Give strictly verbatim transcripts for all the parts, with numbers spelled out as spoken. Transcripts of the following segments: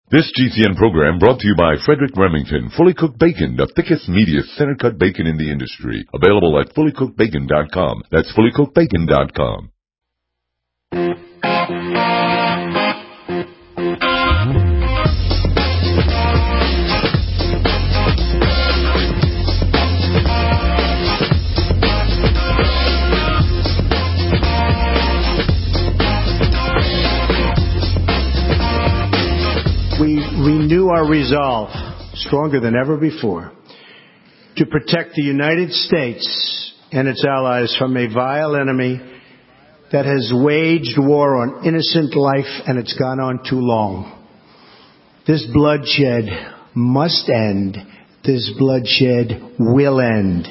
This G C N program brought to you by Frederick Remington. Fully Cooked Bacon, the thickest, meatiest, center-cut bacon in the industry. Available at fully cooked bacon dot com. That's fully cooked bacon dot com. We renew our resolve, stronger than ever before, to protect the United States and its allies from a vile enemy that has waged war on innocent life, and it's gone on too long. This bloodshed must end. This bloodshed will end.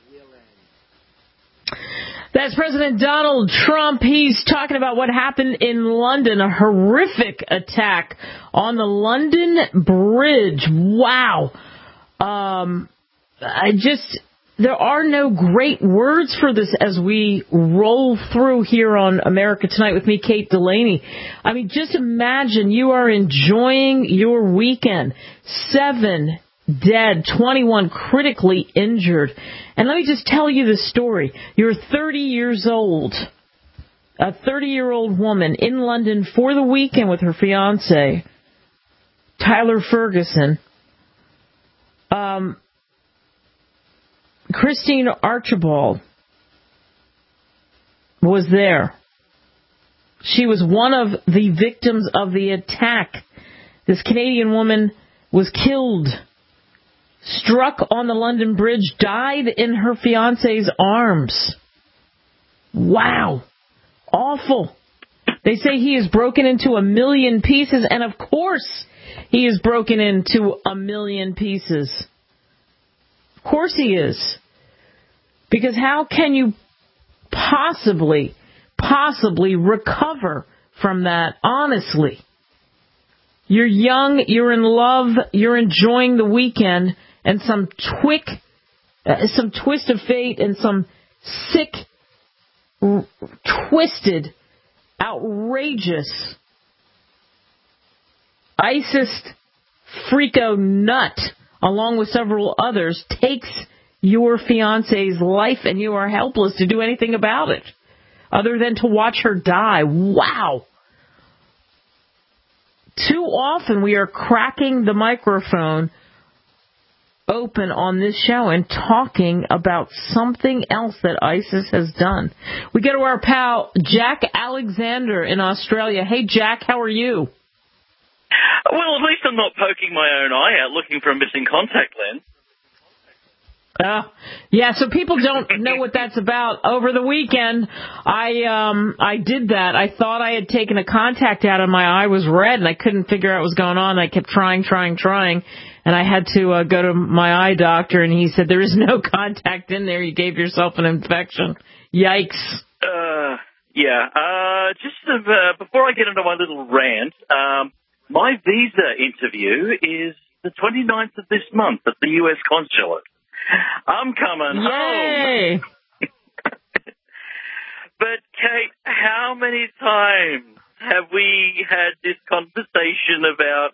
That's President Donald Trump. He's talking about what happened in London, a horrific attack on the London Bridge. Wow. Um, I just, there are no great words for this as we roll through here on America Tonight with me, Kate Delaney. I mean, just imagine you are enjoying your weekend. Seven dead, twenty-one critically injured. And let me just tell you the story. You're thirty years old, a thirty-year-old woman in London for the weekend with her fiancé, Tyler Ferguson. Um, Christine Archibald was there. She was one of the victims of the attack. This Canadian woman was killed, struck on the London Bridge, died in her fiancé's arms. Wow. Awful. They say he is broken into a million pieces, and of course he is broken into a million pieces. Of course he is. Because how can you possibly, possibly recover from that, honestly? You're young, you're in love, you're enjoying the weekend, and some twick, uh, some twist of fate and some sick, r- twisted, outrageous ISIS freako nut, along with several others, takes your fiancé's life, and you are helpless to do anything about it other than to watch her die. Wow. Too often we are cracking the microphone open on this show and talking about something else that ISIS has done. We go to our pal Jack Alexander in Australia. Hey, Jack, how are you? Well, at least I'm not poking my own eye out looking for a missing contact lens. Uh, yeah, so people don't know what that's about. Over the weekend, I um I did that. I thought I had taken a contact out and my eye was red and I couldn't figure out what was going on. I kept trying, trying, trying, and I had to uh, go to my eye doctor, and he said, there is no contact in there. You gave yourself an infection. Yikes. Uh, yeah. Uh, just uh, before I get into my little rant, um, my visa interview is the twenty-ninth of this month at the U S consulate. I'm coming Yay. home. But, Kate, how many times have we had this conversation about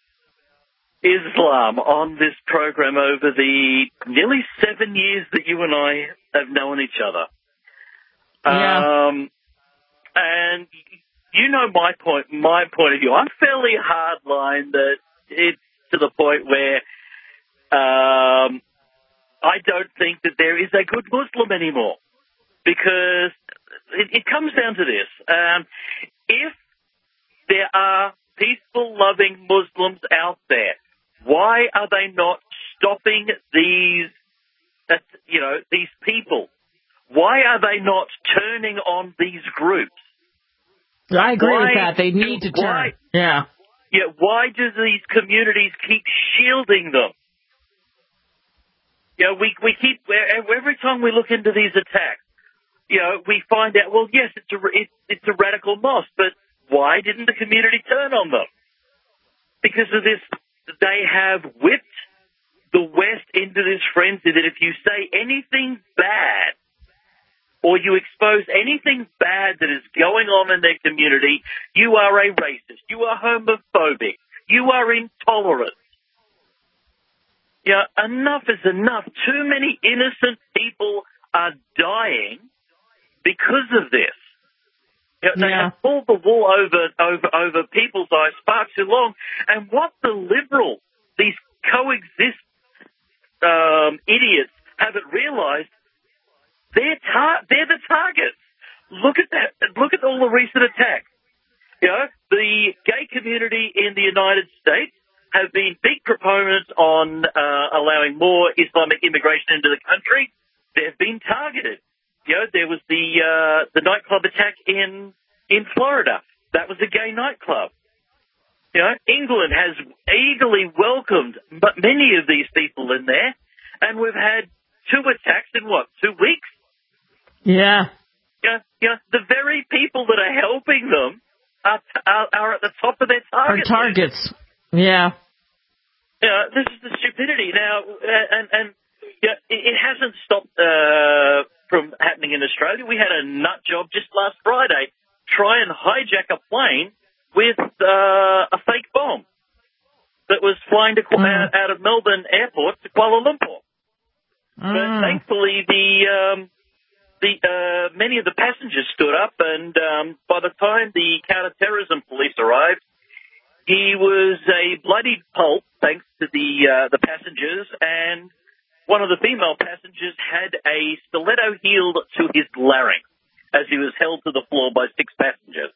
Islam on this program over the nearly seven years that you and I have known each other? Yeah. Um, and you know my point, my point of view. I'm fairly hardline that it's to the point where um, I don't think that there is a good Muslim anymore, because it, it comes down to this. Um, if there are peaceful, loving Muslims out there, why are they not stopping these, uh, you know, these people? Why are they not turning on these groups? I agree why, with that. They need to turn. Why, yeah. Yeah. Why do these communities keep shielding them? You know, we, we keep, every time we look into these attacks, you know, we find out, well, yes, it's a, it, it's a radical mosque, but why didn't the community turn on them? Because of this, they have whipped the West into this frenzy that if you say anything bad or you expose anything bad that is going on in their community, you are a racist, you are homophobic, You are intolerant. Yeah, enough is enough. Too many innocent people are dying because of this. You know, they Yeah. have pulled the wool over, over, over people's eyes far too long. And what the liberals, these coexist um, idiots, haven't realised, they're, tar- they're the targets. Look at that. Look at all the recent attacks. You know, the gay community in the United States have been big proponents on uh, allowing more Islamic immigration into the country. They've been targeted. You know, there was the uh, the nightclub attack in in Florida. That was a gay nightclub. You know, England has eagerly welcomed but many of these people in there, and we've had two attacks in what, two weeks? Yeah. Yeah, yeah. The very people that are helping them are are, are at the top of their target. Our targets. Yeah. Yeah, this is the stupidity now, and and yeah, it, it hasn't stopped uh, from happening in Australia. We had a nut job just last Friday try and hijack a plane with uh, a fake bomb that was flying to, mm. out, out of Melbourne Airport to Kuala Lumpur. Mm. But thankfully, the um, the uh, many of the passengers stood up, and um, by the time the counter-terrorism police arrived, he was a bloodied pulp, thanks to the uh, the passengers, and one of the female passengers had a stiletto heel to his larynx as he was held to the floor by six passengers.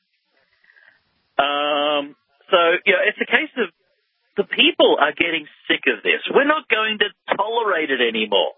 Um, so, yeah, it's a case of the people are getting sick of this. We're not going to tolerate it anymore.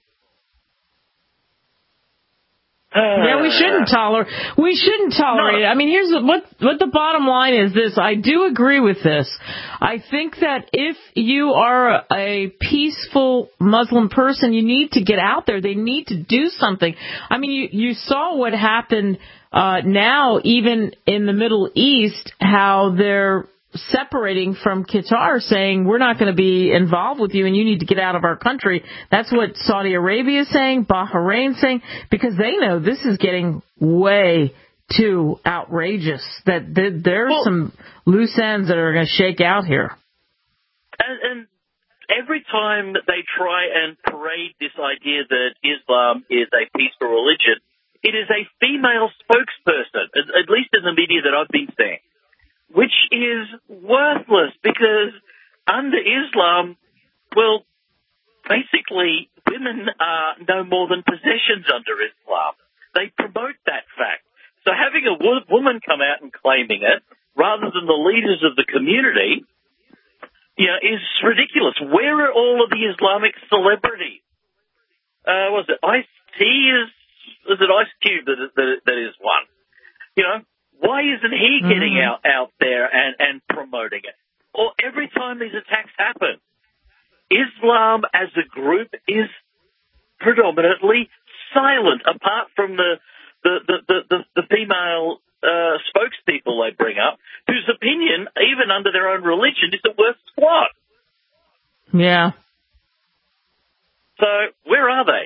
Yeah, we shouldn't tolerate. We shouldn't tolerate no. it. I mean, here's the, what what the bottom line is. This I do agree with this. I think that if you are a peaceful Muslim person, you need to get out there. They need to do something. I mean, you you saw what happened uh, now, even in the Middle East, how they're separating from Qatar, saying we're not going to be involved with you and you need to get out of our country. That's what Saudi Arabia is saying, Bahrain saying, because they know this is getting way too outrageous, that there's well, some loose ends that are going to shake out here. And, and every time that they try and parade this idea that Islam is a peaceful religion, it is a female spokesperson, at least in the media that I've been seeing, which is worthless because under Islam, well, basically women are no more than possessions under Islam. They promote that fact. So having a wo- woman come out and claiming it, rather than the leaders of the community, you know, is ridiculous. Where are all of the Islamic celebrities? Uh, was it Ice-T? Is, is it Ice Cube that, that, that is one? You know, why isn't he getting mm-hmm. out, out there and, and promoting it? Or every time these attacks happen, Islam as a group is predominantly silent, apart from the the, the, the, the, the female uh, spokespeople they bring up, whose opinion, even under their own religion, isn't worth squat. Yeah. So where are they?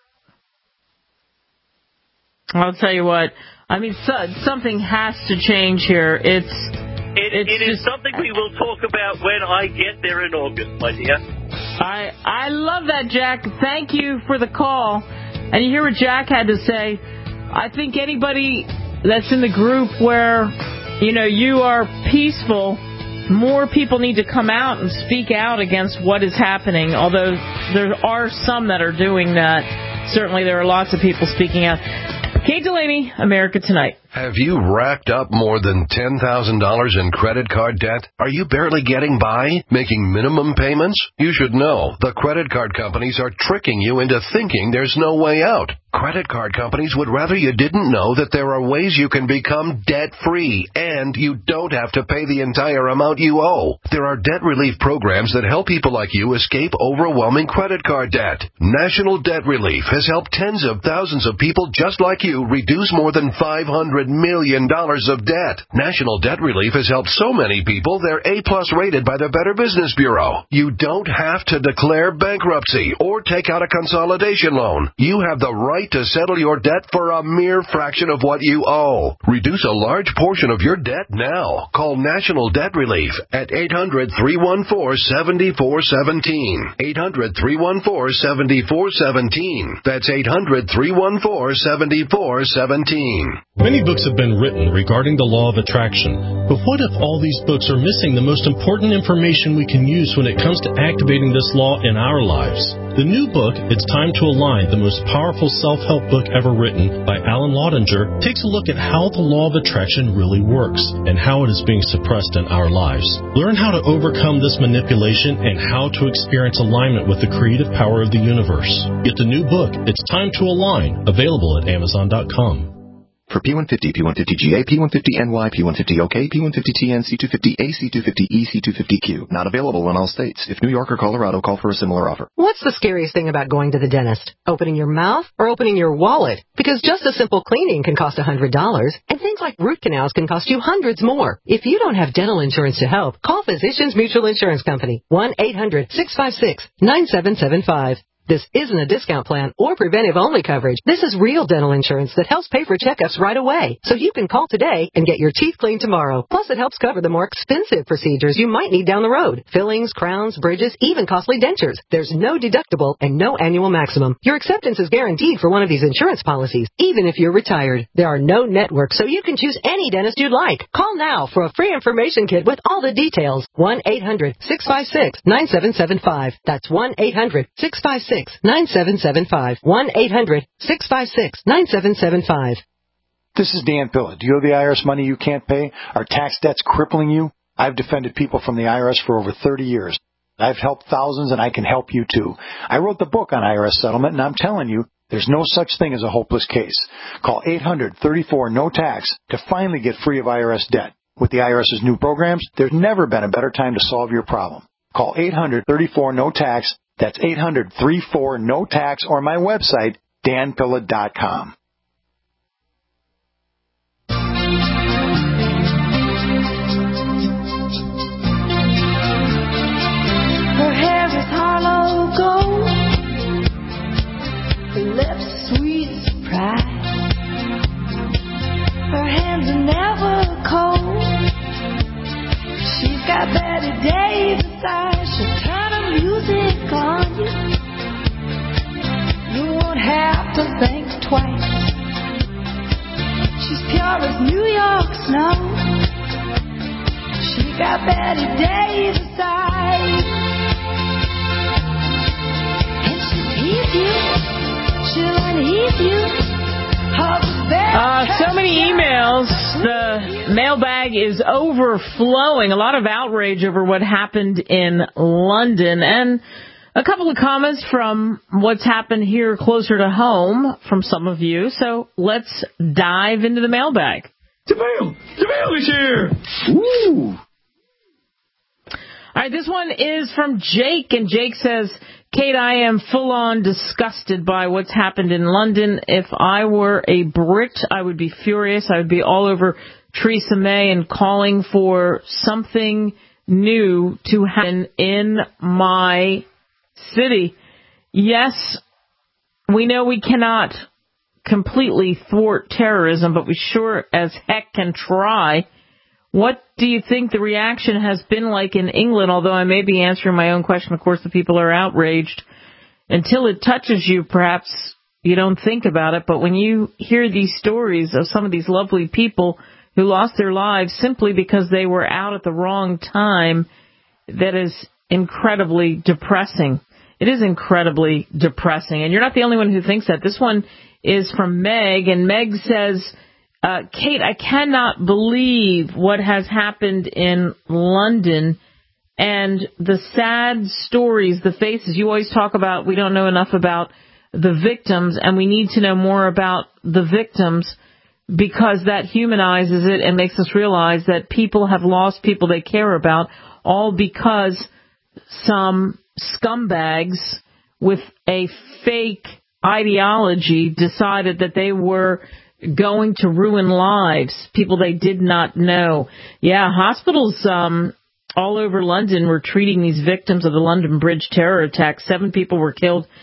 I'll tell you what. I mean, so, something has to change here. It's it, it's it is just, something we will talk about when I get there in August, my dear. I I love that, Jack. Thank you for the call. And you hear what Jack had to say. I think anybody that's in the group where, you know, you are peaceful, more people need to come out and speak out against what is happening, although there are some that are doing that. Certainly there are lots of people speaking out. Kate Delaney, America Tonight. Have you racked up more than ten thousand dollars in credit card debt? Are you barely getting by, making minimum payments? You should know the credit card companies are tricking you into thinking there's no way out. Credit card companies would rather you didn't know that there are ways you can become debt-free, and you don't have to pay the entire amount you owe. There are debt relief programs that help people like you escape overwhelming credit card debt. National Debt Relief has helped tens of thousands of people just like you reduce more than five hundred million dollars of debt. National Debt Relief has helped so many people they're A-plus rated by the Better Business Bureau. You don't have to declare bankruptcy or take out a consolidation loan. You have the right right to settle your debt for a mere fraction of what you owe. Reduce a large portion of your debt now. Call National Debt Relief at eight hundred, three one four, seven four one seven. eight hundred, three one four, seven four one seven. That's eight hundred, three one four, seven four one seven. Many books have been written regarding the law of attraction. But what if all these books are missing the most important information we can use when it comes to activating this law in our lives? The new book, It's Time to Align, the most powerful self-help book ever written by Alan Laudinger, takes a look at how the law of attraction really works and how it is being suppressed in our lives. Learn how to overcome this manipulation and how to experience alignment with the creative power of the universe. Get the new book, It's Time to Align, available at amazon dot com. For P one fifty, P one fifty G A, P one fifty N Y, P one fifty O K, P one fifty T N, C two fifty A, C two fifty E, C two fifty Q. Not available in all states. If New York or Colorado, call for a similar offer. What's the scariest thing about going to the dentist? Opening your mouth or opening your wallet? Because just a simple cleaning can cost one hundred dollars, and things like root canals can cost you hundreds more. If you don't have dental insurance to help, call Physicians Mutual Insurance Company, one eight hundred, six five six, nine seven seven five. This isn't a discount plan or preventive-only coverage. This is real dental insurance that helps pay for checkups right away. So you can call today and get your teeth cleaned tomorrow. Plus, it helps cover the more expensive procedures you might need down the road. Fillings, crowns, bridges, even costly dentures. There's no deductible and no annual maximum. Your acceptance is guaranteed for one of these insurance policies, even if you're retired. There are no networks, so you can choose any dentist you'd like. Call now for a free information kit with all the details. one eight hundred, six five six, nine seven seven five. That's one eight hundred, six five six, nine seven seven five. one eight hundred, six five six, nine seven seven five. This is Dan Pilla. Do you owe the I R S money you can't pay? Are tax debts crippling you? I've defended people from the I R S for over thirty years. I've helped thousands, and I can help you too. I wrote the book on I R S settlement, and I'm telling you, there's no such thing as a hopeless case. Call eight hundred, thirty-four, no tax to finally get free of I R S debt. With the IRS's new programs, there's never been a better time to solve your problem. Call eight hundred, thirty-four, no tax. That's eight hundred, thirty-four, no tax, or my website, dan pilla dot com. Her hair is hollow gold, her lips sweet surprise. Her hands are never cold. She's got Betty Davis eyes. She'll turn her music on you. You won't have to think twice. She's pure as New York snow. She got Betty Davis eyes. And she'll tease you. She'll unease you. Uh, so many emails. The mailbag is overflowing. A lot of outrage over what happened in London. And a couple of comments from what's happened here closer to home from some of you. So let's dive into the mailbag. The mail! The mail is here! Ooh! All right, this one is from Jake, and Jake says, Kate, I am full-on disgusted by what's happened in London. If I were a Brit, I would be furious. I would be all over Theresa May and calling for something new to happen in my city. Yes, we know we cannot completely thwart terrorism, but we sure as heck can try. What do you think the reaction has been like in England? Although I may be answering my own question, of course, the people are outraged. Until it touches you, perhaps you don't think about it. But when you hear these stories of some of these lovely people who lost their lives simply because they were out at the wrong time, that is incredibly depressing. It is incredibly depressing. And you're not the only one who thinks that. This one is from Meg, and Meg says, Uh, Kate, I cannot believe what has happened in London and the sad stories, the faces. You always talk about we don't know enough about the victims, and we need to know more about the victims because that humanizes it and makes us realize that people have lost people they care about, all because some scumbags with a fake ideology decided that they were going to ruin lives, people they did not know. Yeah, hospitals um, all over London were treating these victims of the London Bridge terror attack. Seven people were killed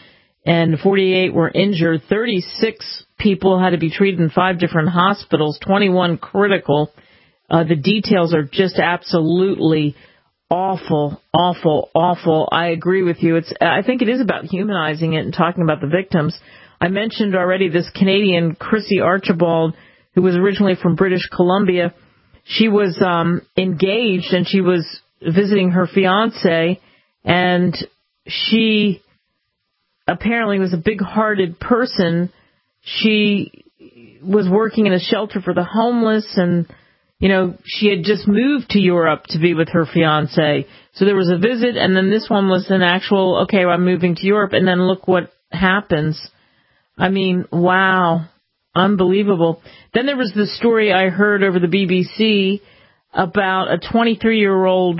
and forty-eight were injured. thirty-six people had to be treated in five different hospitals, twenty-one critical. Uh, the details are just absolutely awful, awful, awful. I agree with you. It's. I think it is about humanizing it and talking about the victims. I mentioned already this Canadian Chrissy Archibald, who was originally from British Columbia. She was um, engaged and she was visiting her fiancé, and she apparently was a big-hearted person. She was working in a shelter for the homeless, and, you know, she had just moved to Europe to be with her fiancé. So there was a visit, and then this one was an actual, okay, well, I'm moving to Europe, and then look what happens. I mean, wow, unbelievable. Then there was the story I heard over the B B C about a twenty-three-year-old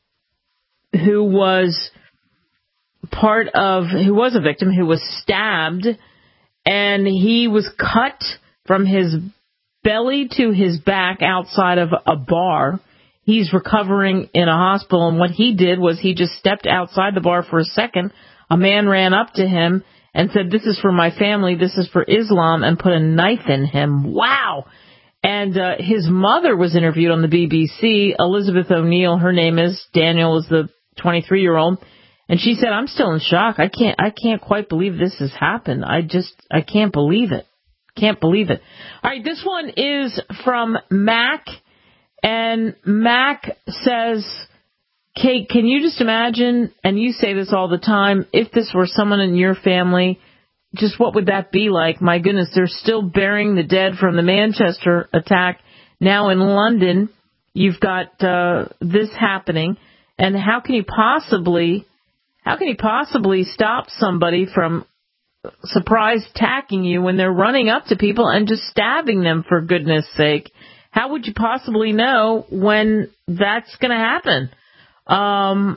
who was part of, who was a victim, who was stabbed, and he was cut from his belly to his back outside of a bar. He's recovering in a hospital, and what he did was he just stepped outside the bar for a second. A man ran up to him and said, "This is for my family, this is for Islam," and put a knife in him. Wow! And uh, his mother was interviewed on the B B C, Elizabeth O'Neill, her name is. Daniel is the twenty-three-year-old. And she said, "I'm still in shock. I can't I can't quite believe this has happened. I just, I can't believe it. Can't believe it." All right, this one is from Mac. And Mac says, "Kate, can you just imagine," and you say this all the time, if this were someone in your family, just what would that be like? My goodness, they're still burying the dead from the Manchester attack. Now in London, you've got uh, this happening. And how can you possibly, how can you possibly stop somebody from surprise attacking you when they're running up to people and just stabbing them, for goodness sake? How would you possibly know when that's going to happen? Um,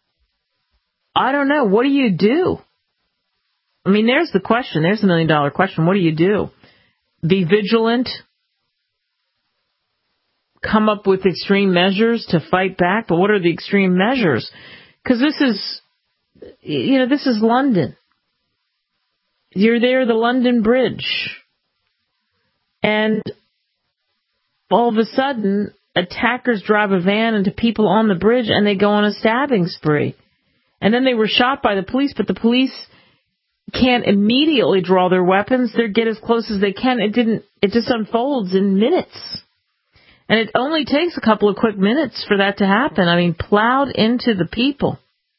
I don't know. What do you do? I mean, there's the question. There's the million dollar question. What do you do? Be vigilant? Come up with extreme measures to fight back? But what are the extreme measures? Because this is, you know, this is London. You're there, the London Bridge. And all of a sudden, attackers drive a van into people on the bridge and they go on a stabbing spree. And then they were shot by the police, but the police can't immediately draw their weapons. They get as close as they can. It didn't, it just unfolds in minutes. And it only takes a couple of quick minutes for that to happen. I mean, plowed into the people.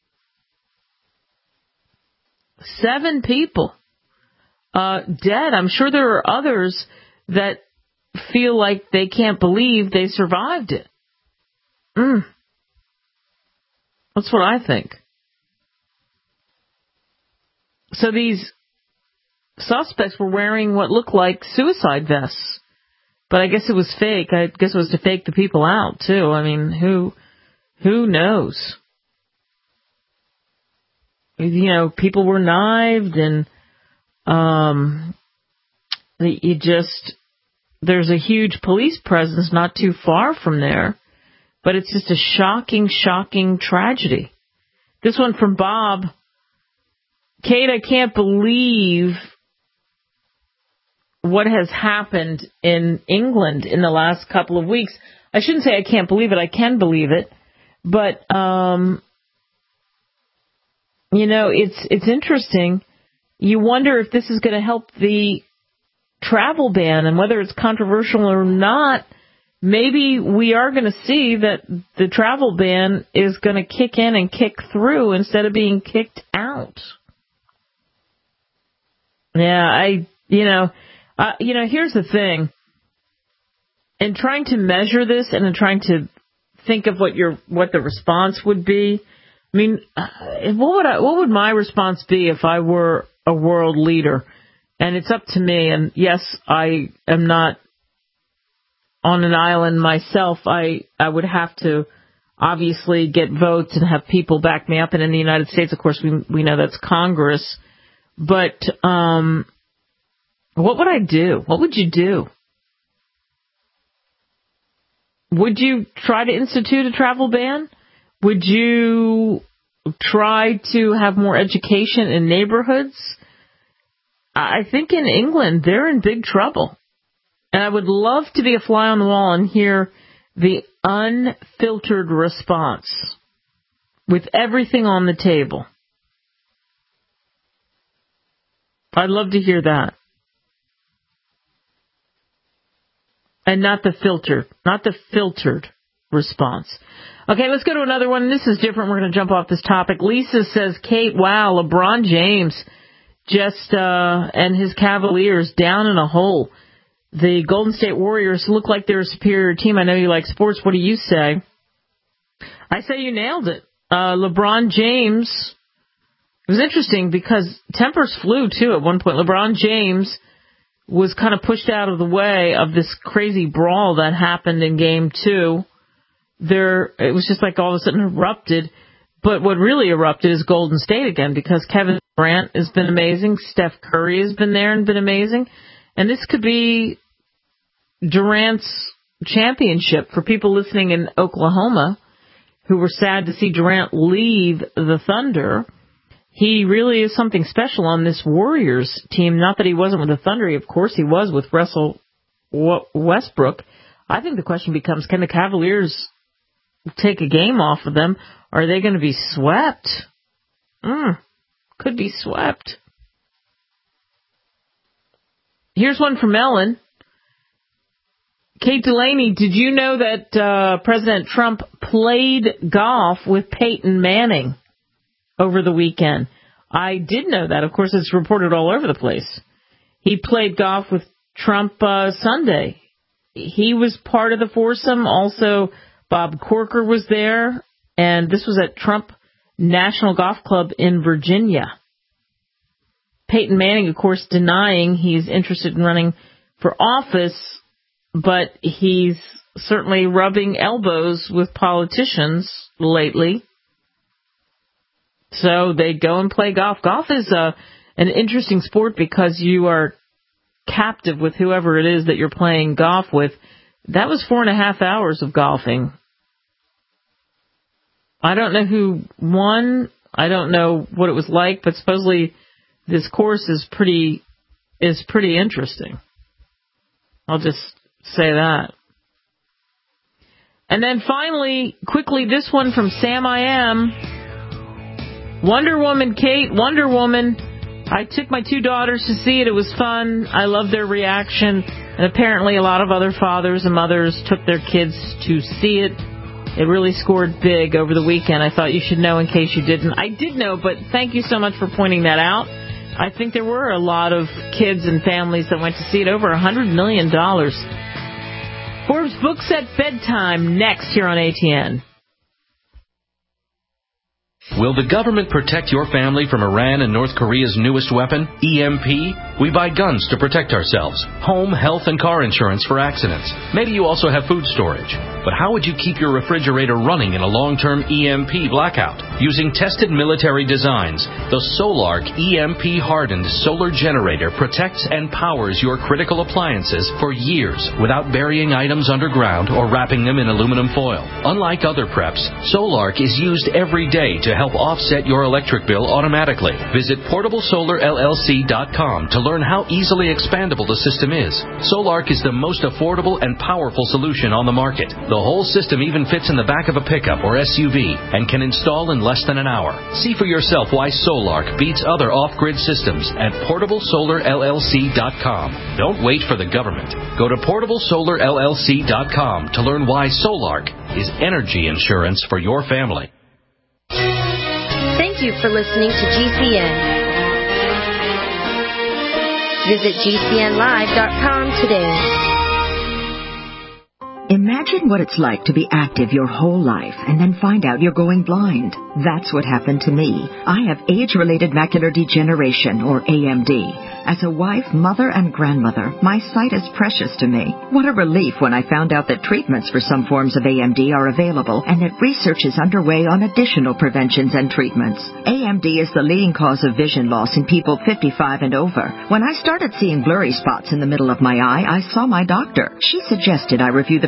Seven people uh, dead. I'm sure there are others that feel like they can't believe they survived it. Mm. That's what I think. So these suspects were wearing what looked like suicide vests. But I guess it was fake. I guess it was to fake the people out, too. I mean, who who knows? You know, people were knifed, and um, you just, there's a huge police presence not too far from there. But it's just a shocking, shocking tragedy. This one from Bob. Kate, I can't believe what has happened in England in the last couple of weeks. I shouldn't say I can't believe it. I can believe it. But, um, you know, it's it's interesting. You wonder if this is going to help the travel ban, and whether it's controversial or not, maybe we are going to see that the travel ban is going to kick in and kick through instead of being kicked out. Yeah, I, you know... Uh, you know, here's the thing. In trying to measure this and in trying to think of what your what the response would be, I mean, uh, what would I, what would my response be if I were a world leader? And it's up to me. And yes, I am not on an island myself. I I would have to obviously get votes and have people back me up. And in the United States, of course, we we know that's Congress. But um. What would I do? What would you do? Would you try to institute a travel ban? Would you try to have more education in neighborhoods? I think in England, they're in big trouble. And I would love to be a fly on the wall and hear the unfiltered response with everything on the table. I'd love to hear that. And not the filtered, not the filtered response. Okay, let's go to another one. This is different. We're going to jump off this topic. Lisa says, Kate, wow, LeBron James just, uh, and his Cavaliers down in a hole. The Golden State Warriors look like they're a superior team. I know you like sports. What do you say? I say you nailed it. Uh, LeBron James, it was interesting because tempers flew, too, at one point. LeBron James was kind of pushed out of the way of this crazy brawl that happened in game two. There, it was just like all of a sudden erupted. But what really erupted is Golden State again, because Kevin Durant has been amazing. Steph Curry has been there and been amazing. And this could be Durant's championship for people listening in Oklahoma who were sad to see Durant leave the Thunder. He really is something special on this Warriors team. Not that he wasn't with the Thunder. Of course he was with Russell Westbrook. I think the question becomes, can the Cavaliers take a game off of them? Are they going to be swept? Mm, could be swept. Here's one from Ellen. Kate Delaney, did you know that uh, President Trump played golf with Peyton Manning over the weekend? I did know that. Of course, it's reported all over the place. He played golf with Trump uh, Sunday. He was part of the foursome. Also, Bob Corker was there, and this was at Trump National Golf Club in Virginia. Peyton Manning, of course, denying he's interested in running for office, but he's certainly rubbing elbows with politicians lately. So they go and play golf. Golf is a, an interesting sport because you are captive with whoever it is that you're playing golf with. That was four and a half hours of golfing. I don't know who won. I don't know what it was like, but supposedly this course is pretty is pretty interesting. I'll just say that. And then finally, quickly, this one from Sam I Am. Wonder Woman, Kate, Wonder Woman. I took my two daughters to see it. It was fun. I loved their reaction. And apparently a lot of other fathers and mothers took their kids to see it. It really scored big over the weekend. I thought you should know in case you didn't. I did know, but thank you so much for pointing that out. I think there were a lot of kids and families that went to see it, over one hundred million dollars. Forbes Books at Bedtime, next here on A T N. Will the government protect your family from Iran and North Korea's newest weapon, E M P? We buy guns to protect ourselves, home, health, and car insurance for accidents. Maybe you also have food storage. But how would you keep your refrigerator running in a long-term E M P blackout? Using tested military designs, the Solark E M P-hardened solar generator protects and powers your critical appliances for years without burying items underground or wrapping them in aluminum foil. Unlike other preps, Solark is used every day to help offset your electric bill automatically. Visit portable solar L L C dot com to learn how easily expandable the system is. Solark is the most affordable and powerful solution on the market. The whole system even fits in the back of a pickup or S U V and can install in less than an hour. See for yourself why Solark beats other off-grid systems at portable solar L L C dot com. Don't wait for the government. Go to portable solar L L C dot com to learn why Solark is energy insurance for your family. Thank you for listening to G C N. Visit G C N live dot com today. Imagine what it's like to be active your whole life and then find out you're going blind. That's what happened to me. I have age-related macular degeneration, or A M D. As a wife, mother, and grandmother, my sight is precious to me. What a relief when I found out that treatments for some forms of A M D are available and that research is underway on additional preventions and treatments. A M D is the leading cause of vision loss in people fifty-five and over. When I started seeing blurry spots in the middle of my eye, I saw my doctor. She suggested I review the prevention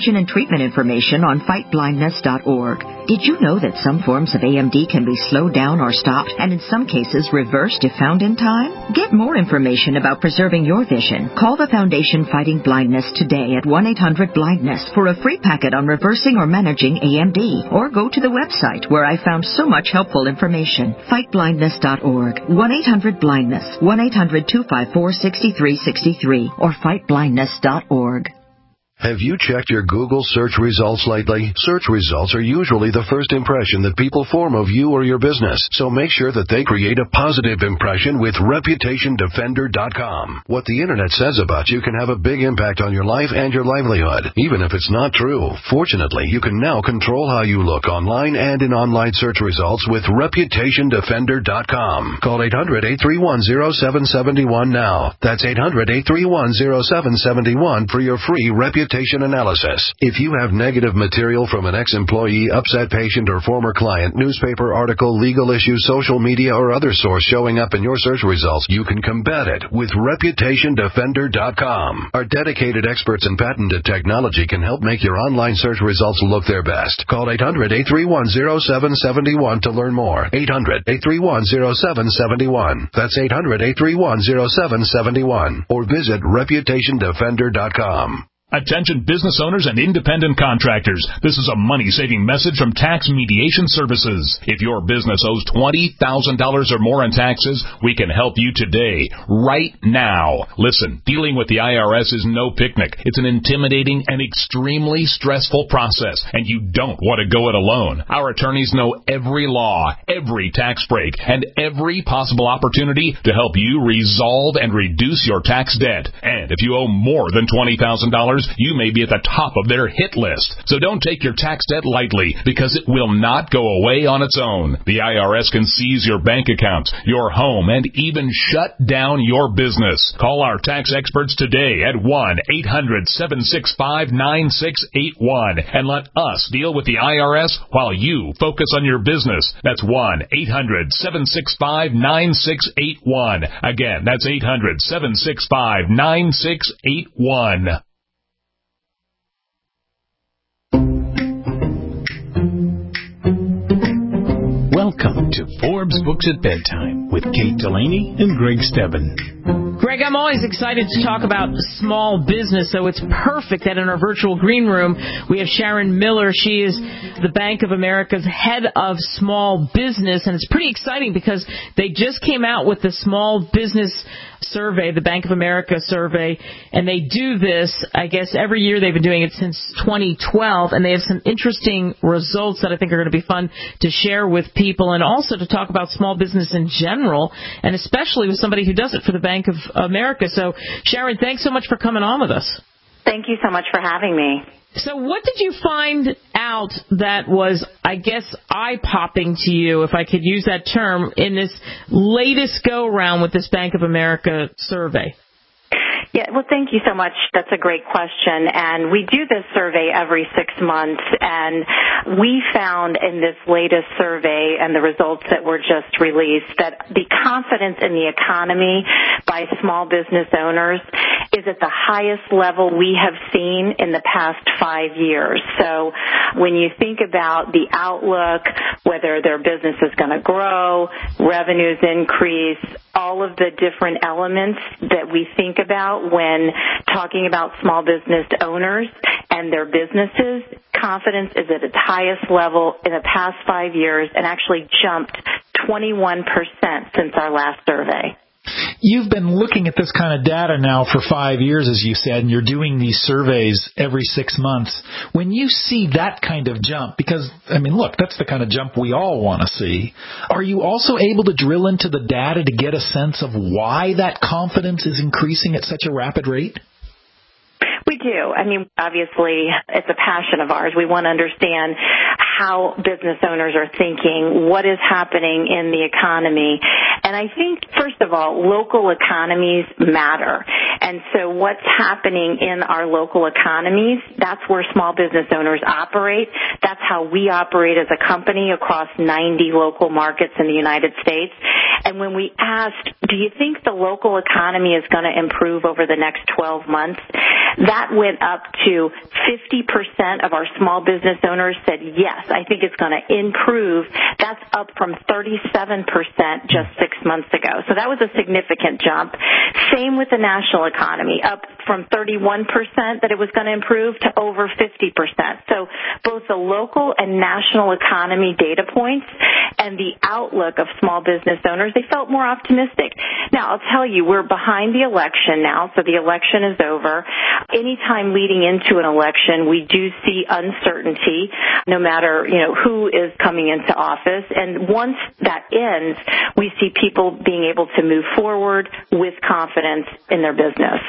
prevention and treatment information on fight blindness dot org. Did you know that some forms of A M D can be slowed down or stopped, and in some cases reversed if found in time? Get more information about preserving your vision. Call the Foundation Fighting Blindness today at one eight hundred blindness for a free packet on reversing or managing A M D, or go to the website where I found so much helpful information. fight blindness dot org, one eight hundred blindness, one eight hundred two five four six three six three, or fight blindness dot org. Have you checked your Google search results lately? Search results are usually the first impression that people form of you or your business, so make sure that they create a positive impression with reputation defender dot com. What the Internet says about you can have a big impact on your life and your livelihood, even if it's not true. Fortunately, you can now control how you look online and in online search results with reputation defender dot com. Call eight hundred, eight three one, zero seven seven one now. That's eight hundred, eight three one, zero seven seven one for your free reputation analysis. If you have negative material from an ex-employee, upset patient, or former client, newspaper article, legal issue, social media, or other source showing up in your search results, you can combat it with reputation defender dot com. Our dedicated experts in patented technology can help make your online search results look their best. Call eight hundred, eight three one, zero seven seven one to learn more. eight hundred, eight three one, zero seven seven one. That's eight hundred, eight three one, zero seven seven one. Or visit reputation defender dot com. Attention business owners and independent contractors. This is a money-saving message from Tax Mediation Services. If your business owes twenty thousand dollars or more in taxes, we can help you today, right now. Listen, dealing with the I R S is no picnic. It's an intimidating and extremely stressful process, and you don't want to go it alone. Our attorneys know every law, every tax break, and every possible opportunity to help you resolve and reduce your tax debt. And if you owe more than twenty thousand dollars, you may be at the top of their hit list. So don't take your tax debt lightly, because it will not go away on its own. The I R S can seize your bank accounts, your home, and even shut down your business. Call our tax experts today at one eight hundred, seven six five, nine six eight one and let us deal with the I R S while you focus on your business. That's one eight hundred, seven six five, nine six eight one. Again, that's eight hundred, seven six five, nine six eight one. Welcome to Forbes Books at Bedtime with Kate Delaney and Greg Stebbin. Greg, I'm always excited to talk about small business, so it's perfect that in our virtual green room we have Sharon Miller. She is the Bank of America's head of small business, and it's pretty exciting because they just came out with the small business survey, the Bank of America survey, and they do this, I guess, every year. They've been doing it since twenty twelve, and they have some interesting results that I think are going to be fun to share with people, and also to talk about small business in general, and especially with somebody who does it for the Bank of America. So, Sharon, thanks so much for coming on with us. Thank you so much for having me. So what did you find out that was, I guess, eye-popping to you, if I could use that term, in this latest go-around with this Bank of America survey? Yeah, well, thank you so much. That's a great question. And we do this survey every six months, and we found in this latest survey and the results that were just released that the confidence in the economy by small business owners is at the highest level we have seen in the past five years. So when you think about the outlook, whether their business is going to grow, revenues increase, all of the different elements that we think about when talking about small business owners and their businesses, confidence is at its highest level in the past five years and actually jumped twenty-one percent since our last survey. You've been looking at this kind of data now for five years, as you said, and you're doing these surveys every six months. When you see that kind of jump, because, I mean, look, that's the kind of jump we all want to see, are you also able to drill into the data to get a sense of why that confidence is increasing at such a rapid rate? We do. I mean, obviously, it's a passion of ours. We want to understand how business owners are thinking, what is happening in the economy. And I think, first of all, local economies matter. And so what's happening in our local economies, that's where small business owners operate. That's how we operate as a company across ninety local markets in the United States. And when we asked, do you think the local economy is going to improve over the next twelve months? That went up to fifty percent of our small business owners said, yes, I think it's going to improve. That's up from thirty-seven percent just six months ago. So that was a significant jump. Same with the national economy, up from thirty-one percent that it was going to improve to over fifty percent. So both the local and national economy data points and the outlook of small business owners, they felt more optimistic. Now, I'll tell you, we're behind the election now, so the election is over. Anytime leading into an election, we do see uncertainty, no matter, you know, who is coming into office. And once that ends, we see people being able to move forward with confidence in their business.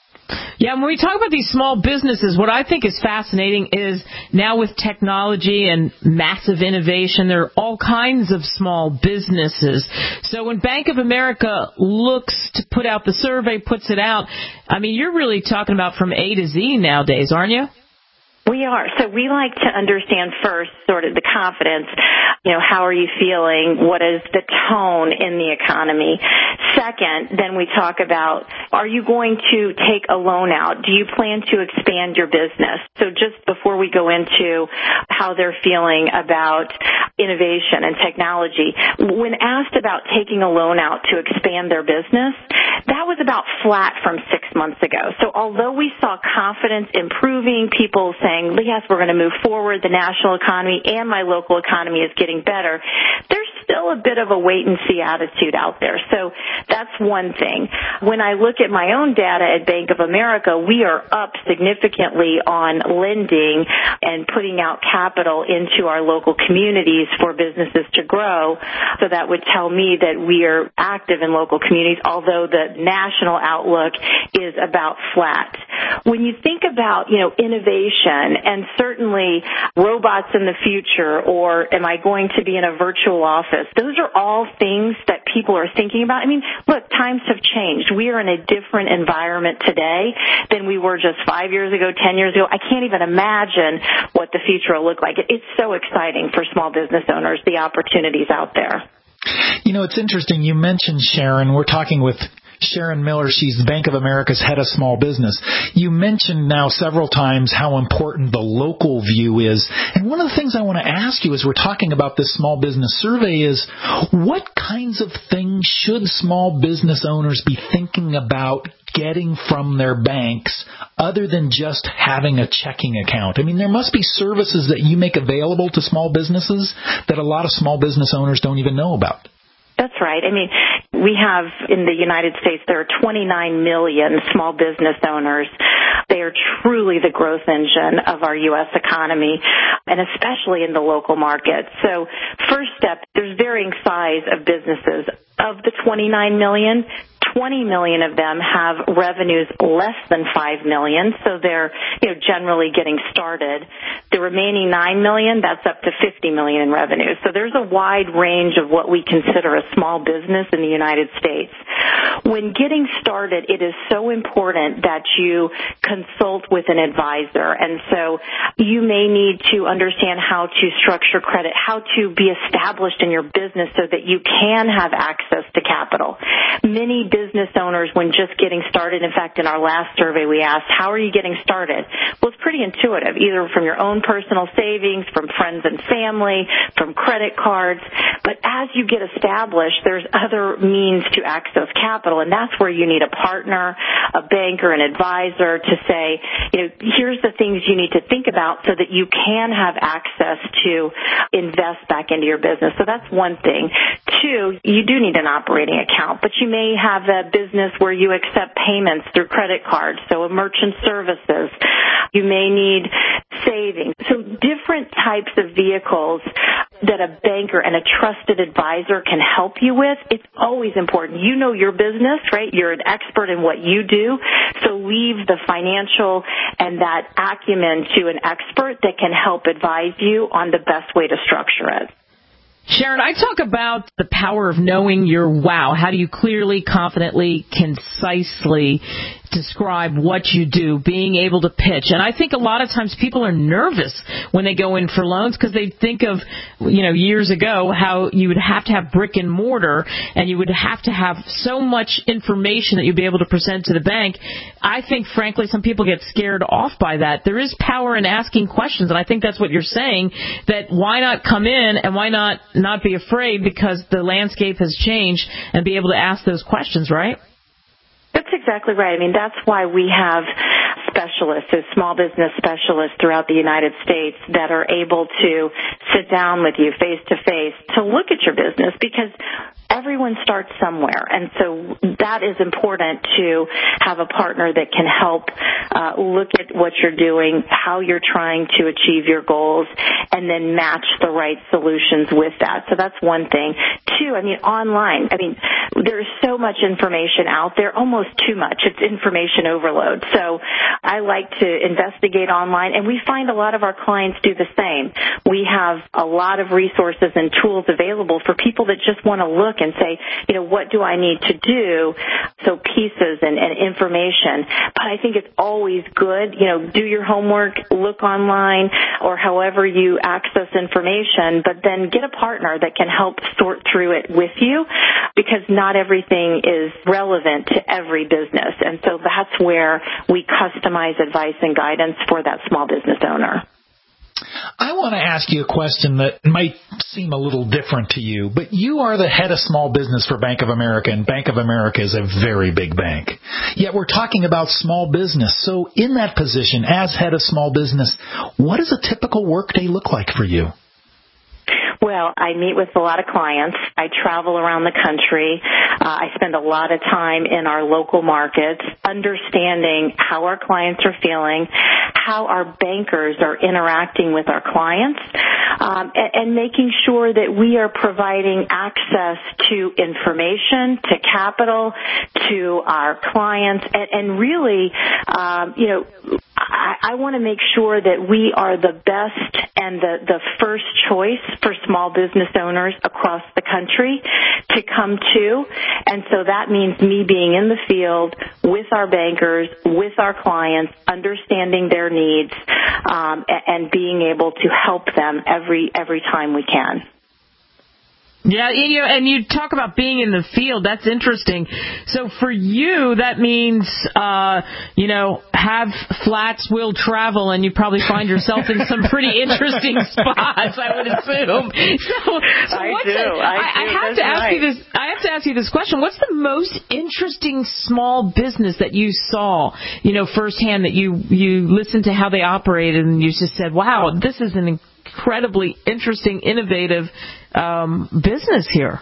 Yeah, when we talk about these small businesses, what I think is fascinating is now with technology and massive innovation, there are all kinds of small businesses. So when Bank of America looks to put out the survey, puts it out, I mean, you're really talking about from A to Z nowadays, aren't you? We are. So we like to understand first sort of the confidence. You know, how are you feeling? What is the tone in the economy? Second, then we talk about, are you going to take a loan out? Do you plan to expand your business? So just before we go into how they're feeling about innovation and technology, when asked about taking a loan out to expand their business, that was about flat from six months ago. So although we saw confidence improving, people saying, yes, we're going to move forward, the national economy and my local economy is getting better, there's still a bit of a wait-and-see attitude out there. So that's one thing. When I look at my own data at Bank of America, we are up significantly on lending and putting out capital into our local communities for businesses to grow. So that would tell me that we are active in local communities, although the national outlook is about flat. When you think about, you know, innovation and certainly robots in the future, or am I going to be in a virtual office, those are all things that people are thinking about. I mean, look, times have changed. We are in a different environment today than we were just five years ago, ten years ago. I can't even imagine what the future will look like. It's so exciting for small business owners, the opportunities out there. You know, it's interesting. You mentioned Sharon. We're talking with Sharon Miller. She's Bank of America's head of small business. You mentioned now several times how important the local view is. And one of the things I want to ask you as we're talking about this small business survey is, what kinds of things should small business owners be thinking about getting from their banks other than just having a checking account? I mean, there must be services that you make available to small businesses that a lot of small business owners don't even know about. That's right. I mean, we have in the United States, there are twenty-nine million small business owners. They are truly the growth engine of our U S economy, and especially in the local market. So first step, there's varying size of businesses. Of the twenty-nine million, twenty million of them have revenues less than five million dollars, so they're, you know, generally getting started. The remaining nine million, that's up to fifty million dollars in revenue. So there's a wide range of what we consider a small business in the United States. When getting started, it is so important that you consult with an advisor. And so you may need to understand how to structure credit, how to be established in your business so that you can have access to capital. Many business owners, when just getting started, in fact, in our last survey, we asked, how are you getting started? Well, it's pretty intuitive, either from your own personal savings, from friends and family, from credit cards. But as you get established, there's other means to access capital, and that's where you need a partner, a banker, an advisor to say, you know, here's the things you need to think about so that you can have access to invest back into your business. So that's one thing. Two, you do need an operating account, but you may have a business where you accept payments through credit cards, so a merchant services. You may need savings. So different types of vehicles that a banker and a trusted advisor can help you with, it's always important. You know your business, right? You're an expert in what you do, so leave the financial and that acumen to an expert that can help advise you on the best way to structure it. Sharon, I talk about the power of knowing your wow. How do you clearly, confidently, concisely describe what you do, being able to pitch. And I think a lot of times people are nervous when they go in for loans because they think of, you know, years ago how you would have to have brick and mortar and you would have to have so much information that you'd be able to present to the bank. I think, frankly, some people get scared off by that. There is power in asking questions, and I think that's what you're saying, that why not come in and why not not be afraid because the landscape has changed and be able to ask those questions, right? That's exactly right. I mean, that's why we have specialists, so small business specialists throughout the United States that are able to sit down with you face to face to look at your business, because everyone starts somewhere, and so that is important to have a partner that can help uh, look at what you're doing, how you're trying to achieve your goals, and then match the right solutions with that. So that's one thing. Two, I mean, online, I mean, there's so much information out there, almost too much. It's information overload. So I like to investigate online, and we find a lot of our clients do the same. We have a lot of resources and tools available for people that just want to look and say, you know, what do I need to do? So pieces and, and information. But I think it's always good, you know, do your homework, look online, or however you access information, but then get a partner that can help sort through it with you, because not everything is relevant to every business. And so that's where we customize advice and guidance for that small business owner. I want to ask you a question that might seem a little different to you, but you are the head of small business for Bank of America, and Bank of America is a very big bank. Yet we're talking about small business. So in that position, as head of small business, what does a typical workday look like for you? Well, I meet with a lot of clients. I travel around the country. Uh, I spend a lot of time in our local markets, understanding how our clients are feeling, how our bankers are interacting with our clients, um, and, and making sure that we are providing access to information, to capital, to our clients, and, and really, um, you know, I, I want to make sure that we are the best and the, the first choice for small business owners across the country to come to. And so that means me being in the field with our bankers, with our clients, understanding their needs, um, and, and being able to help them every every time we can. Yeah, you know, and you talk about being in the field. That's interesting. So for you, that means, uh, you know, have flats will travel, and you probably find yourself in some pretty interesting spots, I would assume. So, so I what's do. A, I, I, do. I have That's to ask right. you this. I have to ask you this question. What's the most interesting small business that you saw, you know, firsthand, that you you listened to how they operated, and you just said, "Wow, this is an incredibly interesting, innovative um, business here"?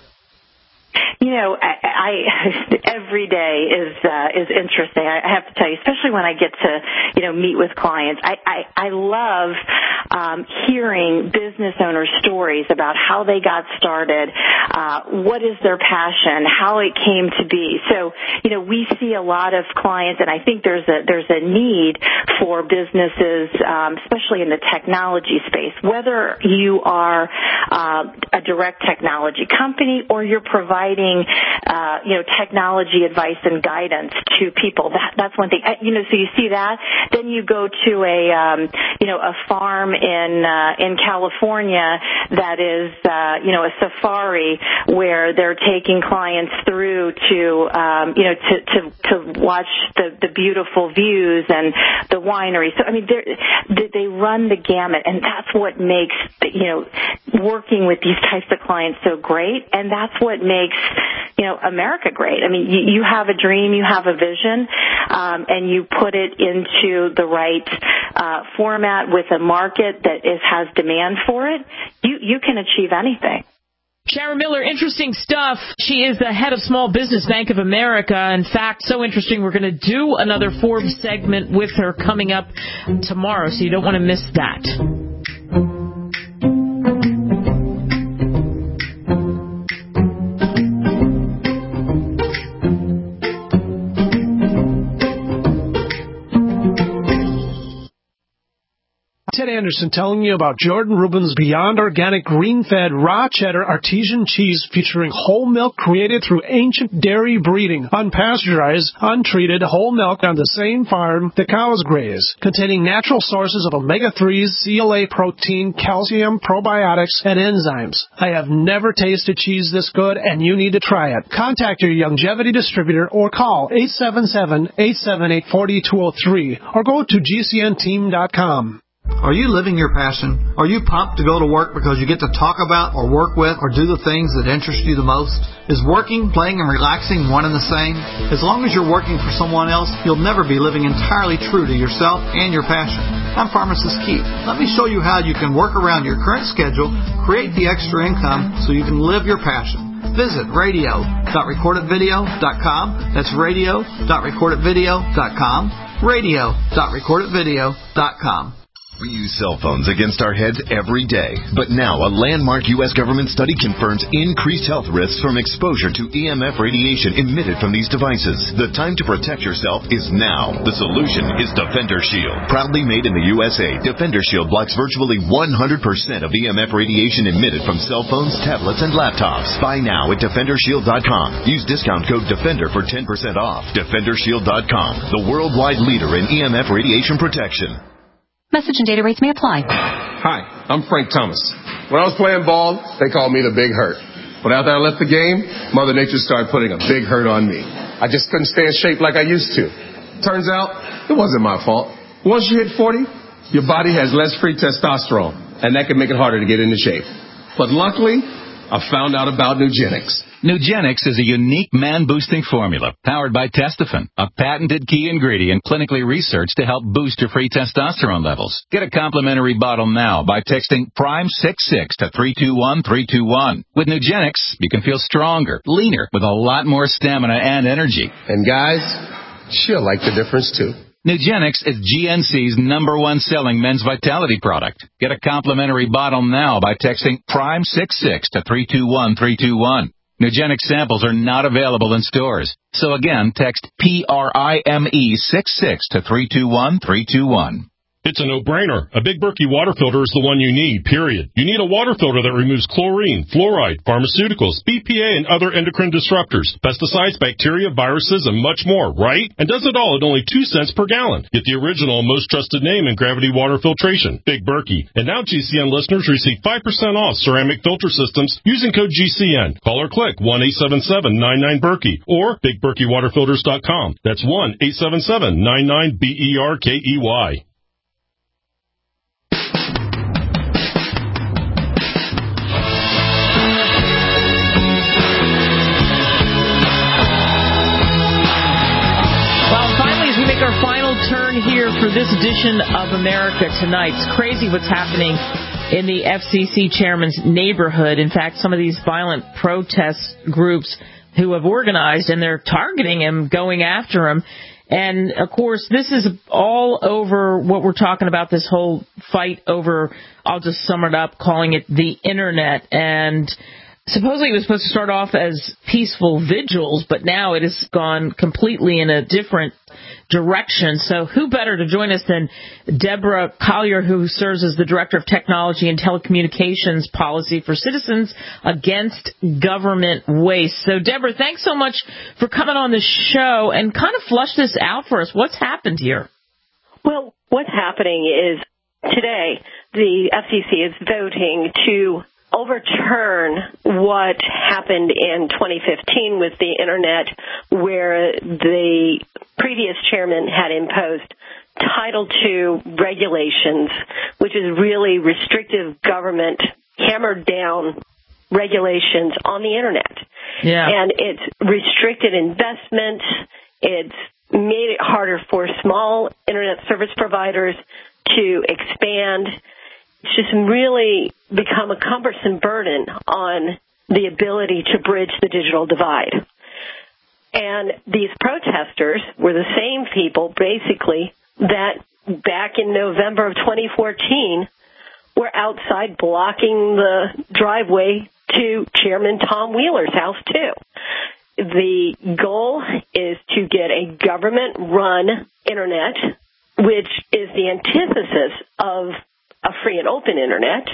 You know, I, I every day is uh, is interesting. I have to tell you, especially when I get to, you know, meet with clients. I I, I love um, hearing business owners' stories about how they got started, uh, what is their passion, how it came to be. So, you know, we see a lot of clients, and I think there's a there's a need for businesses, um, especially in the technology space, whether you are uh, a direct technology company or you're providing Uh, you know, technology advice and guidance to people. That, that's one thing. Uh, you know, so you see that. Then you go to a, um, you know, a farm in uh, in California that is, uh, you know, a safari where they're taking clients through to, um, you know, to to, to watch the, the beautiful views and the winery. So I mean, they they run the gamut, and that's what makes, you know, working with these types of clients so great, and that's what makes, you know, America great. I mean, you, you have a dream, you have a vision, um, and you put it into the right uh, format with a market that is, has demand for it, you, you can achieve anything. Sharon Miller, interesting stuff. She is the head of small business, Bank of America. In fact, so interesting, we're going to do another Forbes segment with her coming up tomorrow, so you don't want to miss that. Ted Anderson telling you about Jordan Rubin's Beyond Organic Green-Fed Raw Cheddar Artesian Cheese featuring whole milk created through ancient dairy breeding, unpasteurized, untreated whole milk on the same farm the cows graze, containing natural sources of omega threes, C L A protein, calcium, probiotics, and enzymes. I have never tasted cheese this good, and you need to try it. Contact your Youngevity distributor or call eight seven seven, eight seven eight, four two zero three or go to G C N team dot com. Are you living your passion? Are you pumped to go to work because you get to talk about or work with or do the things that interest you the most? Is working, playing, and relaxing one and the same? As long as you're working for someone else, you'll never be living entirely true to yourself and your passion. I'm Pharmacist Keith. Let me show you how you can work around your current schedule, create the extra income so you can live your passion. Visit radio dot record it video dot com. That's radio dot record it video dot com. radio dot record it video dot com. We use cell phones against our heads every day, but now a landmark U S government study confirms increased health risks from exposure to E M F radiation emitted from these devices. The time to protect yourself is now. The solution is Defender Shield. Proudly made in the U S A, Defender Shield blocks virtually one hundred percent of E M F radiation emitted from cell phones, tablets, and laptops. Buy now at defender shield dot com. Use discount code DEFENDER for ten percent off. defender shield dot com, the worldwide leader in E M F radiation protection. Message and data rates may apply. Hi, I'm Frank Thomas. When I was playing ball, they called me the Big Hurt. But after I left the game, Mother Nature started putting a big hurt on me. I just couldn't stay in shape like I used to. Turns out, it wasn't my fault. Once you hit forty, your body has less free testosterone, and that can make it harder to get into shape. But luckily, I found out about Nugenix. Nugenix is a unique man-boosting formula powered by Testofen, a patented key ingredient clinically researched to help boost your free testosterone levels. Get a complimentary bottle now by texting prime six six to three two one three two one. With Nugenix, you can feel stronger, leaner, with a lot more stamina and energy. And guys, she'll like the difference too. Nugenix is G N C's number one selling men's vitality product. Get a complimentary bottle now by texting prime six six to three two one three two one. Nugenix samples are not available in stores. So again, text P R I M E six six to three two one three two one. It's a no-brainer. A Big Berkey water filter is the one you need, period. You need a water filter that removes chlorine, fluoride, pharmaceuticals, B P A, and other endocrine disruptors, pesticides, bacteria, viruses, and much more, right? And does it all at only two cents per gallon. Get the original and most trusted name in gravity water filtration, Big Berkey. And now G C N listeners receive five percent off ceramic filter systems using code G C N. Call or click one eight seven seven nine nine Berkey or big berkey water filters dot com. That's one eight seven seven nine nine B E R K E Y. Our final turn here for this edition of America Tonight. It's crazy what's happening in the F C C chairman's neighborhood. In fact, some of these violent protest groups who have organized, and they're targeting him, going after him. And, of course, this is all over what we're talking about, this whole fight over, I'll just sum it up, calling it the Internet. And supposedly it was supposed to start off as peaceful vigils, but now it has gone completely in a different direction. So who better to join us than Deborah Collier, who serves as the Director of Technology and Telecommunications Policy for Citizens Against Government Waste. So, Deborah, thanks so much for coming on the show and kind of flush this out for us. What's happened here? Well, what's happening is today the F C C is voting to overturn what happened in twenty fifteen with the Internet, where the previous chairman had imposed Title two regulations, which is really restrictive government, hammered down regulations on the Internet. Yeah. And it's restricted investment. It's made it harder for small Internet service providers to expand. It's just really become a cumbersome burden on the ability to bridge the digital divide. And these protesters were the same people, basically, that back in November of twenty fourteen were outside blocking the driveway to Chairman Tom Wheeler's house, too. The goal is to get a government-run Internet, which is the antithesis of a free and open Internet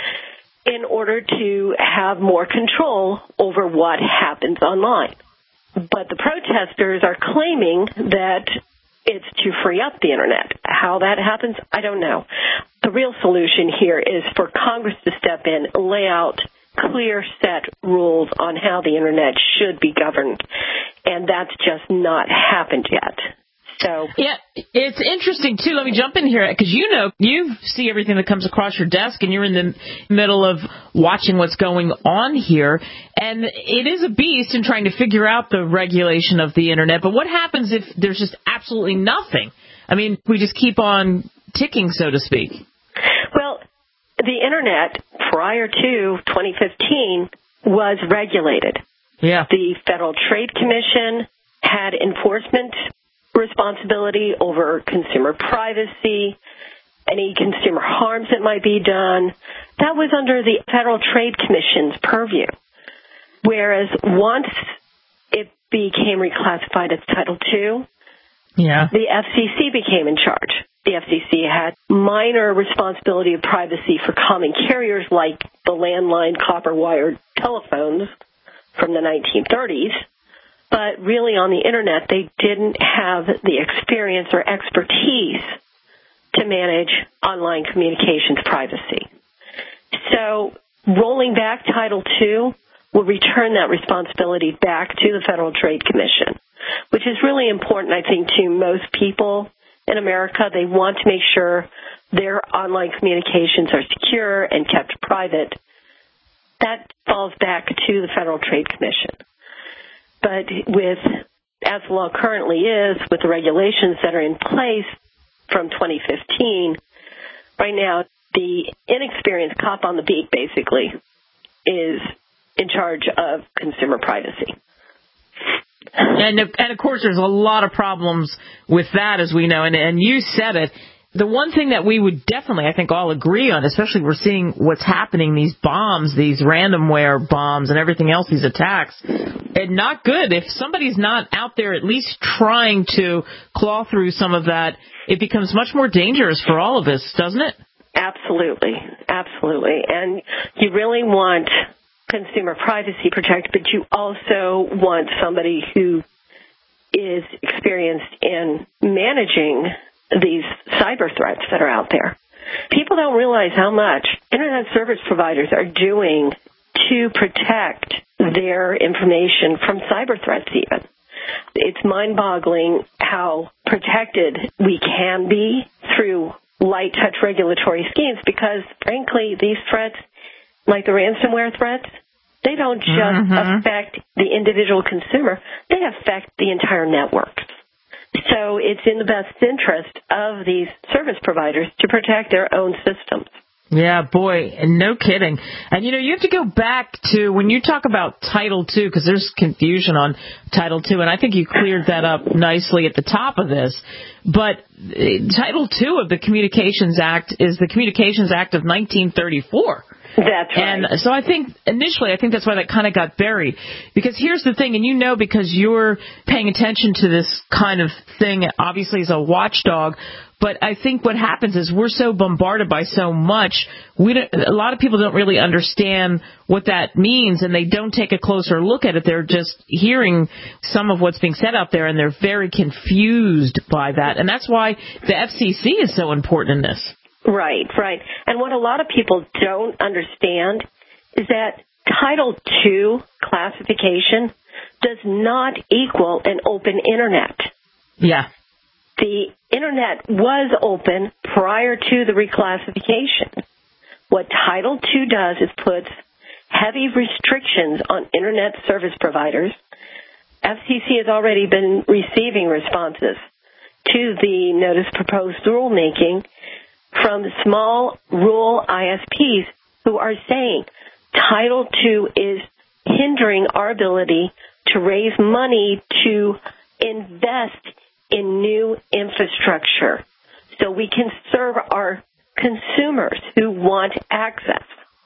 in order to have more control over what happens online. But the protesters are claiming that it's to free up the Internet. How that happens, I don't know. The real solution here is for Congress to step in, lay out clear set rules on how the Internet should be governed, and that's just not happened yet. So yeah, it's interesting too. Let me jump in here because you know you see everything that comes across your desk, and you're in the middle of watching what's going on here. And it is a beast in trying to figure out the regulation of the Internet. But what happens if there's just absolutely nothing? I mean, we just keep on ticking, so to speak. Well, the Internet prior to twenty fifteen was regulated. Yeah. The Federal Trade Commission had enforcement responsibility over consumer privacy, any consumer harms that might be done. That was under the Federal Trade Commission's purview. Whereas once it became reclassified as Title two, yeah. the F C C became in charge. The F C C had minor responsibility of privacy for common carriers like the landline copper-wired telephones from the nineteen thirties. But really on the Internet, they didn't have the experience or expertise to manage online communications privacy. So rolling back Title two will return that responsibility back to the Federal Trade Commission, which is really important, I think, to most people in America. They want to make sure their online communications are secure and kept private. That falls back to the Federal Trade Commission. But with, as the law currently is, with the regulations that are in place from twenty fifteen, right now the inexperienced cop on the beat, basically, is in charge of consumer privacy. And, and of course, there's a lot of problems with that, as we know. And, and you said it. The one thing that we would definitely, I think, all agree on, especially we're seeing what's happening, these bombs, these ransomware bombs and everything else, these attacks, and not good. If somebody's not out there at least trying to claw through some of that, it becomes much more dangerous for all of us, doesn't it? Absolutely. Absolutely. And you really want consumer privacy protected, but you also want somebody who is experienced in managing these cyber threats that are out there. People don't realize how much Internet service providers are doing to protect their information from cyber threats even. It's mind-boggling how protected we can be through light touch regulatory schemes because, frankly, these threats, like the ransomware threats, they don't just mm-hmm. affect the individual consumer. They affect the entire networks. So it's in the best interest of these service providers to protect their own systems. Yeah, boy, and no kidding. And, you know, you have to go back to when you talk about Title two, because there's confusion on Title two, and I think you cleared that up nicely at the top of this. But Title two of the Communications Act is the Communications Act of nineteen thirty-four. That's right. And so I think initially, I think that's why that kind of got buried. Because here's the thing, and you know because you're paying attention to this kind of thing, obviously as a watchdog, but I think what happens is we're so bombarded by so much, we don't, a lot of people don't really understand what that means, and they don't take a closer look at it. They're just hearing some of what's being said out there, and they're very confused by that. And that's why the F C C is so important in this. Right, right. And what a lot of people don't understand is that Title two classification does not equal an open Internet. Yeah. The Internet was open prior to the reclassification. What Title two does is puts heavy restrictions on Internet service providers. F C C has already been receiving responses to the notice proposed rulemaking from small rural I S Ps who are saying Title two is hindering our ability to raise money to invest in new infrastructure so we can serve our consumers who want access.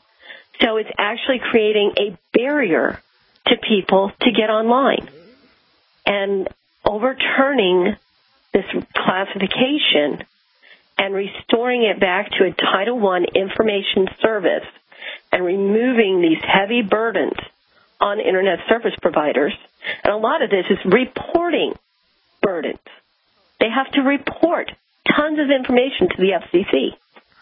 So it's actually creating a barrier to people to get online. And overturning this classification and restoring it back to a Title I information service and removing these heavy burdens on Internet service providers. And a lot of this is reporting burdens. They have to report tons of information to the F C C.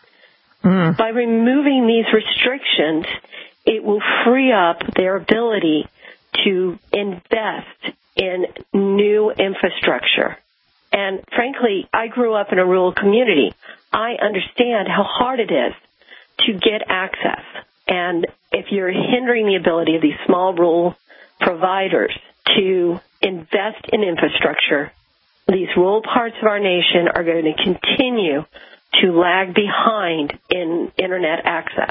Mm. By removing these restrictions, it will free up their ability to invest in new infrastructure. And frankly, I grew up in a rural community. I understand how hard it is to get access. And if you're hindering the ability of these small rural providers to invest in infrastructure, these rural parts of our nation are going to continue to lag behind in Internet access.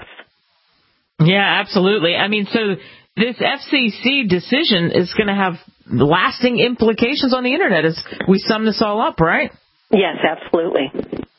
Yeah, absolutely. I mean, so this F C C decision is going to have lasting implications on the Internet as we sum this all up, right? Yes, absolutely.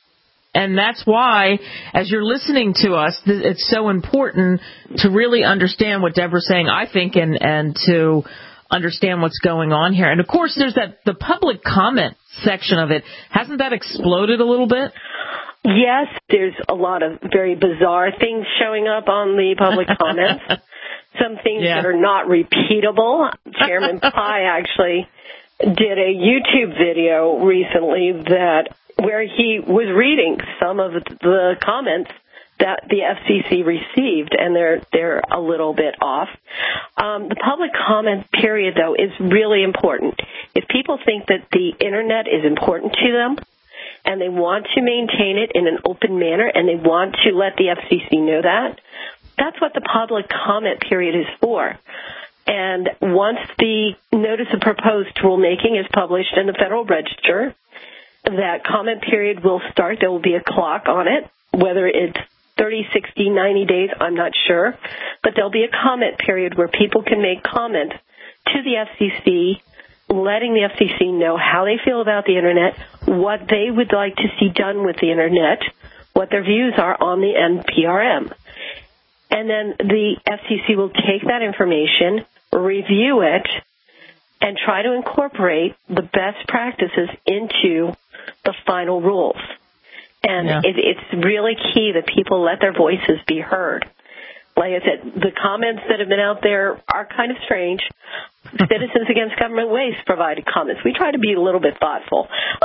And that's why, as you're listening to us, it's so important to really understand what Deborah's saying, I think, and, and to understand what's going on here. And, of course, there's that the public comment section of it. Hasn't that exploded a little bit? Yes, there's a lot of very bizarre things showing up on the public comments. Some things yeah. that are not repeatable. Chairman Pai actually did a YouTube video recently that where he was reading some of the comments that the F C C received, and they're they're a little bit off. Um, the public comment period, though, is really important. If people think that the Internet is important to them, and they want to maintain it in an open manner, and they want to let the F C C know that, that's what the public comment period is for. And once the notice of proposed rulemaking is published in the Federal Register, that comment period will start. There will be a clock on it, whether it's thirty, sixty, ninety days, I'm not sure. But there'll be a comment period where people can make comments to the F C C, letting the F C C know how they feel about the Internet, what they would like to see done with the Internet, what their views are on the N P R M. And then the F C C will take that information, review it, and try to incorporate the best practices into the final rules. And yeah. it, it's really key that people let their voices be heard. Like I said, the comments that have been out there are kind of strange. Citizens Against Government Waste provided comments. We try to be a little bit thoughtful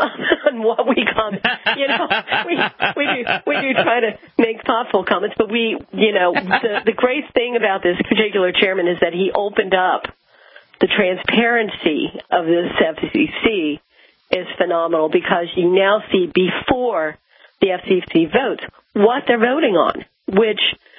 on what we comment. You know, we, we do we do try to make thoughtful comments, but we, you know, the, the great thing about this particular chairman is that he opened up the transparency of this F C C is phenomenal, because you now see before the F C C votes what they're voting on, which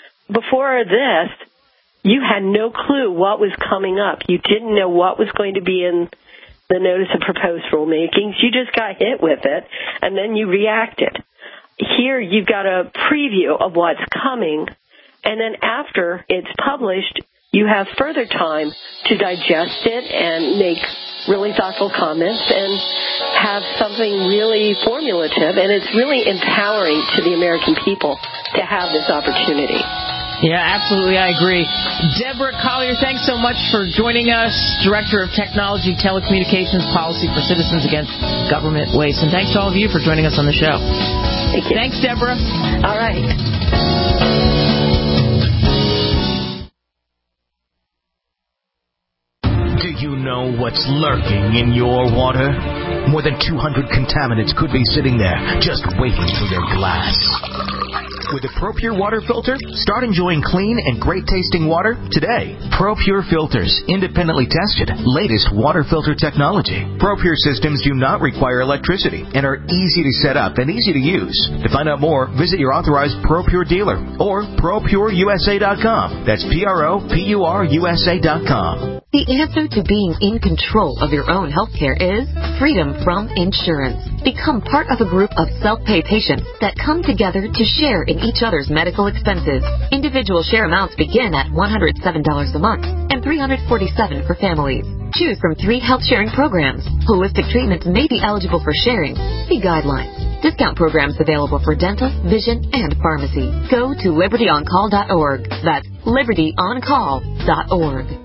before this, you had no clue what was coming up. You didn't know what was going to be in the notice of proposed rulemakings. You just got hit with it, and then you reacted. Here you've got a preview of what's coming, and then after it's published, you have further time to digest it and make really thoughtful comments and have something really formulative, and it's really empowering to the American people to have this opportunity. Yeah, absolutely, I agree. Deborah Collier, thanks so much for joining us, Director of Technology, Telecommunications Policy for Citizens Against Government Waste. And thanks to all of you for joining us on the show. Thank you. Thanks, Deborah. All right. Do you know what's lurking in your water? More than two hundred contaminants could be sitting there, just waiting for your glass. With a ProPure water filter, start enjoying clean and great-tasting water today. ProPure filters, independently tested, latest water filter technology. ProPure systems do not require electricity and are easy to set up and easy to use. To find out more, visit your authorized ProPure dealer or pro pure U S A dot com. That's P R O P U R U S A dot com. The answer to being in control of your own health care is freedom from insurance. Become part of a group of self-pay patients that come together to share in each other's medical expenses. Individual share amounts begin at one hundred seven dollars a month and three hundred forty-seven dollars for families. Choose from three health sharing programs. Holistic treatments may be eligible for sharing. See guidelines. Discount programs available for dental, vision, and pharmacy. Go to liberty on call dot org. That's liberty on call dot org.